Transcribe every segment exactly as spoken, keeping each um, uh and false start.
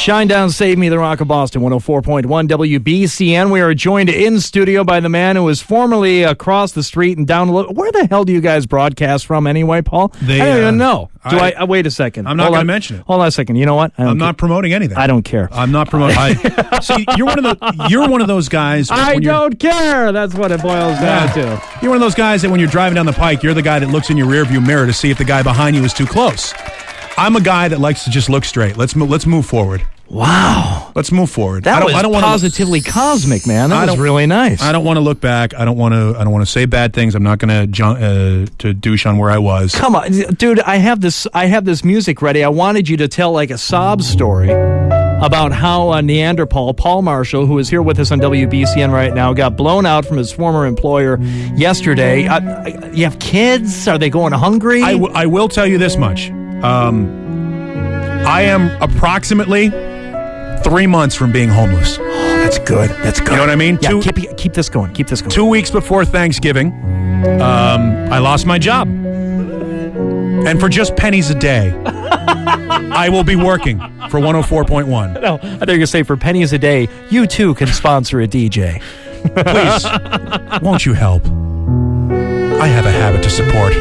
Shinedown, Save Me, the Rock of Boston, one oh four point one W B C N. We are joined in studio by the man who was formerly across the street and down a little. Where the hell do you guys broadcast from anyway, Paul? They, I don't uh, even know. Do I, I uh, wait a second. I'm not going to mention it. Hold on a second. You know what? I'm not promoting anything. I don't care. I'm not promoting. I, see, you're one of the. You're one of those guys. I don't care. That's what it boils down yeah. to. You're one of those guys that when you're driving down the pike, you're the guy that looks in your rearview mirror to see if the guy behind you is too close. I'm a guy that likes to just look straight. Let's mo- let's move forward. Wow. Let's move forward. That I don't, was I don't positively wanna, cosmic, man. That was really nice. I don't want to look back. I don't want to. I don't want to say bad things. I'm not going to ju- uh, to douche on where I was. Come on, dude. I have this. I have this music ready. I wanted you to tell like a sob story about how uh, Neanderthal Paul Marshall, who is here with us on W B C N right now, got blown out from his former employer yesterday. Uh, you have kids? Are they going hungry? I, w- I will tell you this much. Um, I am approximately three months from being homeless. Oh, that's good. That's good. You know what I mean? Yeah, two, keep, keep this going. Keep this going. Two weeks before Thanksgiving, um, I lost my job. And for just pennies a day, I will be working for one oh four point one. No, I thought you were going to say for pennies a day, you too can sponsor a D J. Please, won't you help? I have a habit to support.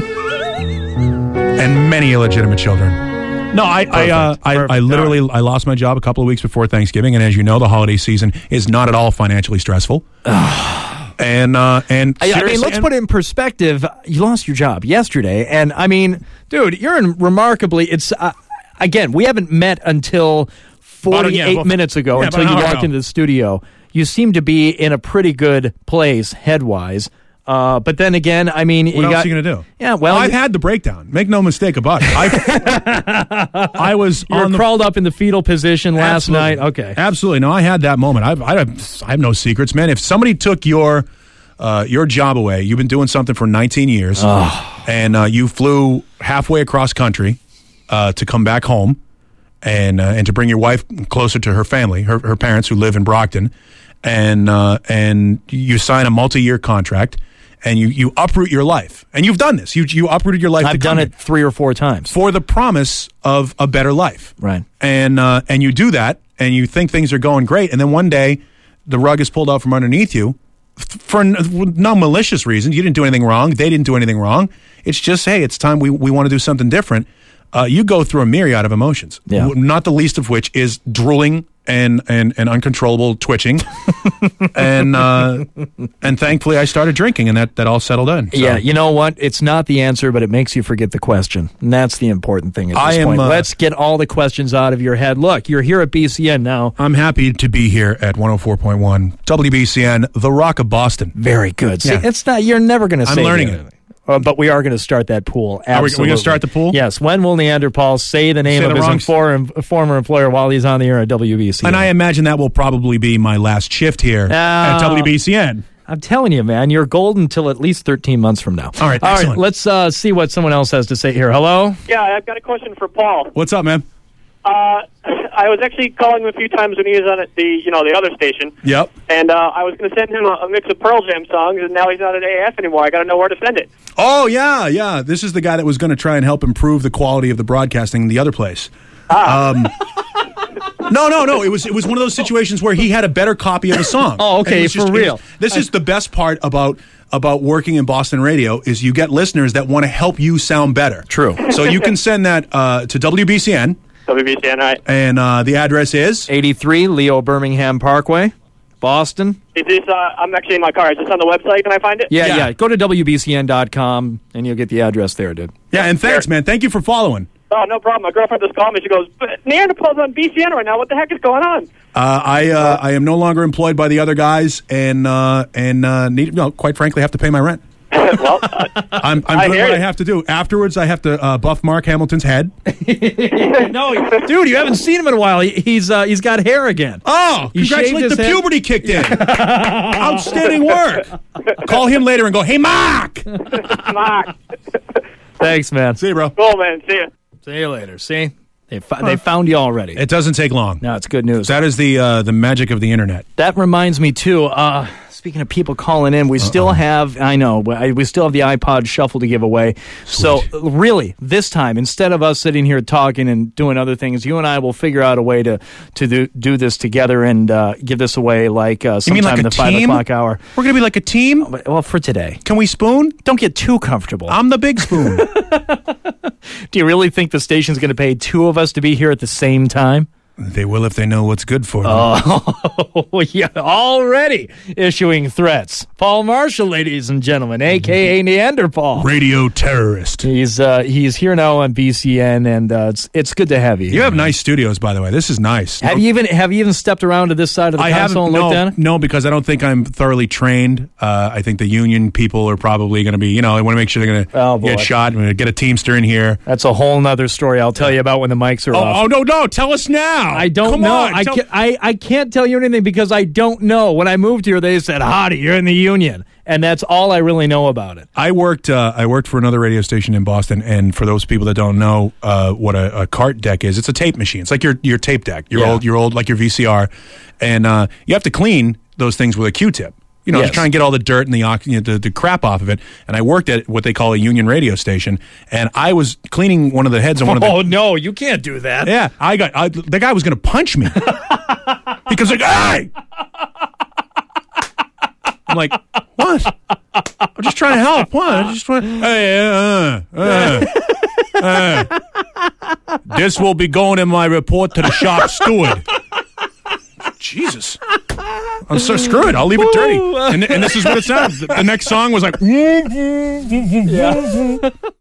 And many illegitimate children. No, I I, uh, I I literally I lost my job a couple of weeks before Thanksgiving, and as you know, the holiday season is not at all financially stressful. and uh, and I, I mean, let's and, put it in perspective. You lost your job yesterday, and I mean, dude, you're in remarkably. It's uh, again, we haven't met until forty-eight yeah, well, minutes ago yeah, until you walked ago. into the studio. You seem to be in a pretty good place head-wise. Uh, but then again, I mean, what you else got, are you going to do? Yeah, well, well I've had the breakdown. Make no mistake about it. I, I was you were on the, crawled up in the fetal position last absolutely. night. Okay, absolutely. No, I had that moment. I've, I have, I have no secrets, man. If somebody took your, uh, your job away, you've been doing something for nineteen years, oh. and uh, you flew halfway across country uh, to come back home, and uh, and to bring your wife closer to her family, her her parents who live in Brockton, and uh, and you sign a multi-year contract. And you, you uproot your life. And you've done this. You you uprooted your life. I've to done come it three or four times. For the promise of a better life. Right. And uh, and you do that, and you think things are going great, and then one day, the rug is pulled out from underneath you for no malicious reason. You didn't do anything wrong. They didn't do anything wrong. It's just, hey, it's time we, we want to do something different. Uh, you go through a myriad of emotions, yeah. not the least of which is drooling and and, and uncontrollable twitching, and uh, and thankfully I started drinking, and that, that all settled in. So. Yeah, you know what? It's not the answer, but it makes you forget the question, and that's the important thing at this I am, point. uh, Let's get all the questions out of your head. Look, you're here at B C N now. I'm happy to be here at one oh four point one W B C N, the Rock of Boston. Very good. See, yeah. it's not. You're never going to say. I'm learning it. Uh, but we are going to start that pool. Absolutely. Are we, we going to start the pool? Yes. When will Neanderthal say the name say of the his infor- former employer while he's on the air at W B C N? And I imagine that will probably be my last shift here uh, at W B C N. I'm telling you, man, you're golden until at least thirteen months from now. All right, All excellent. right, let's uh, see what someone else has to say here. Hello? Yeah, I've got a question for Paul. What's up, man? Uh, I was actually calling him a few times when he was on at the, you know, the other station. Yep. And uh, I was going to send him a, a mix of Pearl Jam songs, and now he's not at A F anymore. I got to know where to send it. Oh, yeah, yeah. This is the guy that was going to try and help improve the quality of the broadcasting in the other place. Ah. Um, no, no, no. It was it was one of those situations where he had a better copy of the song. Oh, okay, just, for real. Was, this is the best part about about working in Boston radio is you get listeners that want to help you sound better. True. So you can send that uh, to W B C N. W B C N, all right. And uh, the address is? eighty-three Leo Birmingham Parkway, Boston. Is this, uh, I'm actually in my car. Is this on the website? Can I find it? Yeah, yeah. Yeah. Go to W B C N dot com, and you'll get the address there, dude. Yeah, and thanks, Sure. man. Thank you for following. Oh, no problem. My girlfriend just called me. She goes, but Neanderthal's on B C N right now. What the heck is going on? Uh, I uh, I am no longer employed by the other guys, and uh, and uh, need, no, quite frankly, have to pay my rent. well, uh, I'm, I'm I doing hear what you. I have to do. Afterwards, I have to uh, buff Mark Hamilton's head. No, dude, you haven't seen him in a while. He, he's uh, he's got hair again. Oh, He shaved congratulations! his The head. puberty kicked in. Outstanding work. Call him later and go, hey, Mark. Mark. Thanks, man. See you, bro. Cool, man. See you. See you later. See, they fi- they found you already. It doesn't take long. No, it's good news. That is the uh, the magic of the internet. That reminds me too. Uh, Speaking of people calling in, we Uh-oh. still have, I know, we still have the iPod Shuffle to give away. Sweet. So really, this time, instead of us sitting here talking and doing other things, you and I will figure out a way to, to do, do this together and uh, give this away like uh, sometime like in the team? five o'clock hour. We're going to be like a team? Well, for today. Can we spoon? Don't get too comfortable. I'm the big spoon. Do you really think the station's going to pay two of us to be here at the same time? They will if they know what's good for them. Oh, yeah, already issuing threats. Paul Marshall, ladies and gentlemen, a k a. Neanderpaul. Radio terrorist. He's uh, he's here now on B C N, and uh, it's it's good to have you. You have nice studios, by the way. This is nice. Have no, you even have you even stepped around to this side of the I console and no, looked at it? No, because I don't think I'm thoroughly trained. Uh, I think the union people are probably going to be, you know, they want to make sure they're going to oh, get shot. I'm going to get a Teamster in here. That's a whole nother story I'll tell you about when the mics are oh, off. Oh, no, no. Tell us now. I don't Come know. On, I, tell- can't, I, I can't tell you anything because I don't know. When I moved here, they said, howdy, you're in the union. And that's all I really know about it. I worked uh, I worked for another radio station in Boston, and for those people that don't know uh, what a, a cart deck is, it's a tape machine. It's like your your tape deck, your yeah. old your old like your V C R, and uh, you have to clean those things with a Q-tip. You know, yes. to try and get all the dirt and the, you know, the the crap off of it. And I worked at what they call a union radio station, and I was cleaning one of the heads on one of the. Oh no, you can't do that. Yeah, I got I, the guy was going to punch me because like, hey. I'm like, what? I'm just trying to help. What? I just want. Hey, uh, uh, uh. This will be going in my report to the shop steward. Jesus. I'm so screw it. I'll leave it dirty. And, and this is what it sounds. The next song was like. Yeah.